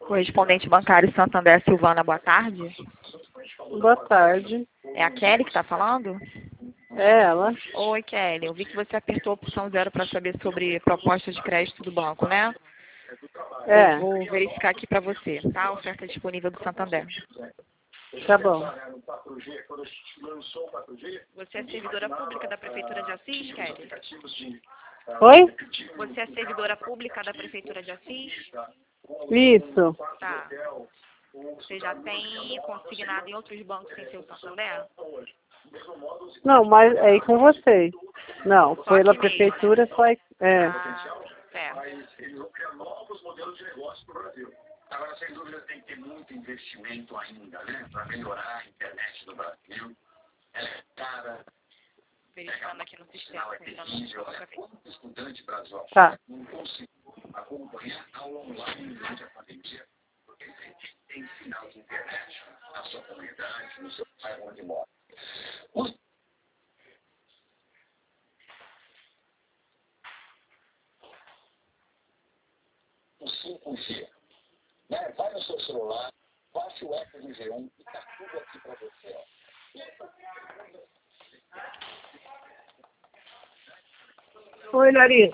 Correspondente bancário Santander Silvana, boa tarde. Boa tarde. É a Kelly que está falando? É ela. Oi, Kelly. Eu vi que você apertou a opção 0 para saber sobre proposta de crédito do banco, né? É. Eu vou verificar aqui para você, tá? A oferta disponível do Santander. Tá bom. Você é servidora pública da Prefeitura de Assis, Kelly? Oi? Você é servidora pública da Prefeitura de Assis? Isso. Tá. Você já tem consignado em outros bancos sem ser o Santander? Não, mas é aí com vocês. Não, Só pela aqui mesmo, prefeitura só é. Ah, certo. Agora, sem dúvida, tem que ter muito investimento ainda, né? Para melhorar a internet do Brasil. Ela é cara. Verificando aqui no sistema. É terrível. Quanto estudante brasileiro Tá. não conseguiu acompanhar aula online durante a pandemia, porque tem sinal de internet na sua comunidade, no seu bairro onde mora. O 5G. Né? Vai no seu celular, baixe o app do G1 e está tudo aqui para você. Ó. Oi, Larissa.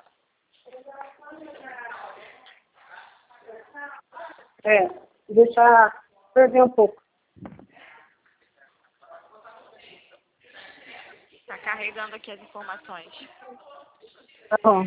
Deixa perder um pouco. Está carregando aqui as informações. Tá bom.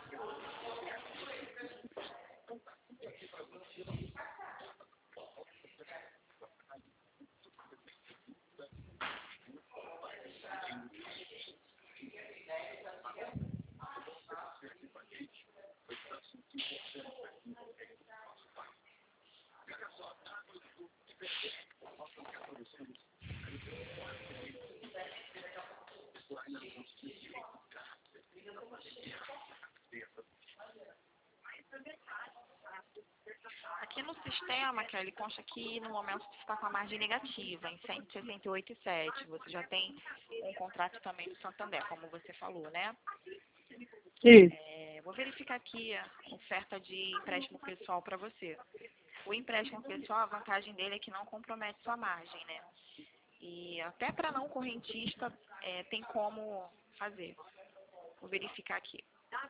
Aqui no sistema, Kelly, consta que no momento você está com a margem negativa, em 168,7. Você já tem um contrato também do Santander, como você falou, né? Isso. Vou verificar aqui a oferta de empréstimo pessoal para você. O empréstimo pessoal, a vantagem dele é que não compromete sua margem, né? E até para não correntista, tem como fazer. Vou verificar aqui.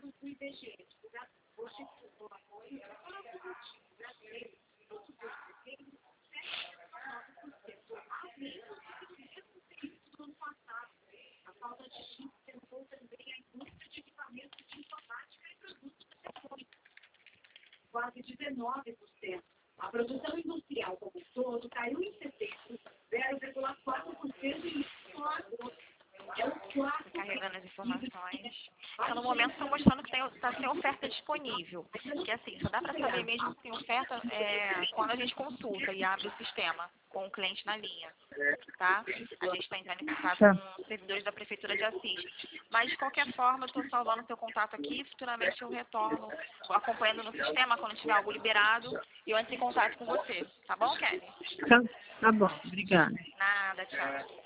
Quase 19%. A produção industrial como um todo caiu em setembro, 0,4% em agosto. É o quarto. Carregando as informações. Então, no momento, estão mostrando que está sem oferta disponível. Que assim, só dá para saber mesmo que tem oferta quando a gente consulta e abre o sistema com o cliente na linha. Tá? A gente está entrando em contato com os servidores da Prefeitura de Assis. Mas, de qualquer forma, eu estou salvando o seu contato aqui. Futuramente eu retorno acompanhando no sistema quando tiver algo liberado e eu entro em contato com você. Tá bom, Kelly? Tá bom. Obrigada. Nada, tchau.